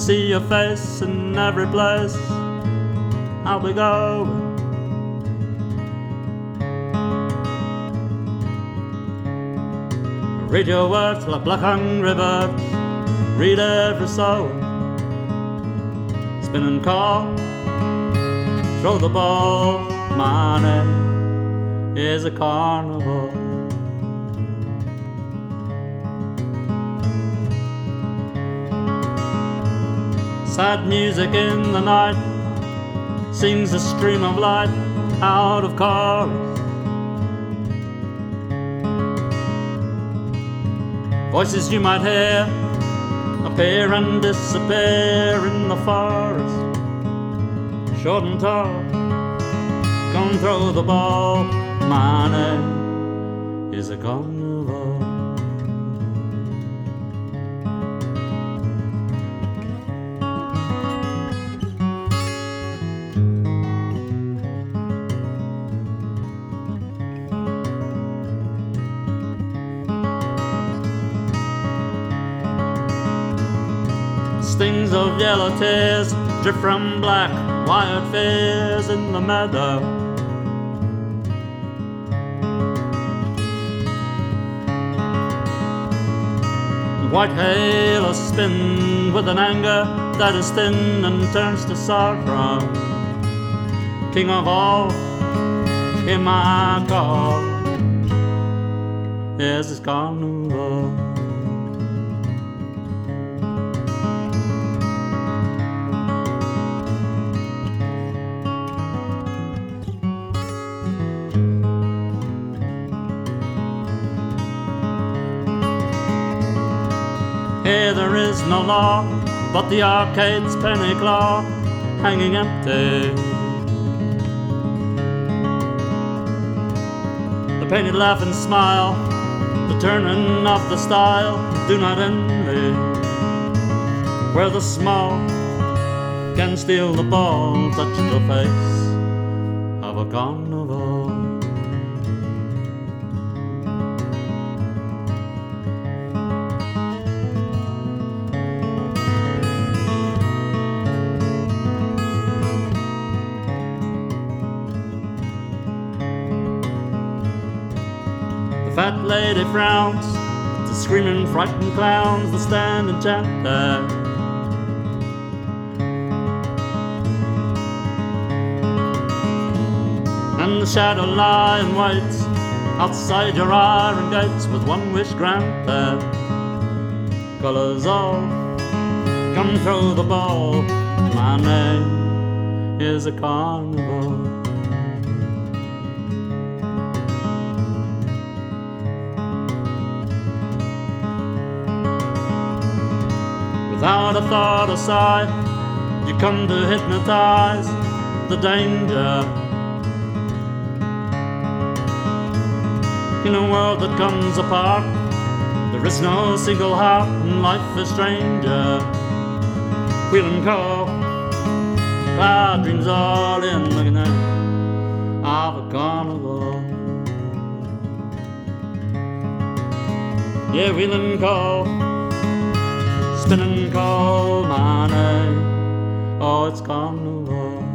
see your face in every place I'll be going. Read your words like black hungry birds, read every soul. Spin and call, throw the ball, my name is a carnival. Sad music in the night sings a stream of light out of chorus. Voices you might hear appear and disappear in the forest. Short and tall, come throw the ball, my name is a carnival. Stings of yellow tears drip from black wired fears in the meadow. White halos spin with an anger that is thin and turns to sorrow. King of all, hear my call. Yes, it's carnival. Here there is no law, but the arcade's penny claw hanging empty. The painted laugh and smile, the turning of the style, do not envy. Where the small can steal the ball, touch the face of a carnival. Fat lady frowns to screaming frightened clowns that stand enchanted. And the shadow lie and waits outside your iron gates with one wish granted. Colours all come throw the ball, my name is a carnival. Without a thought or sigh, you come to hypnotize the danger. In a world that comes apart, there is no single heart, and life is stranger. Wheel and call, cloud dreams all in the night of a carnival. Yeah, wheel and call, spin and call my name, oh, it's carnival.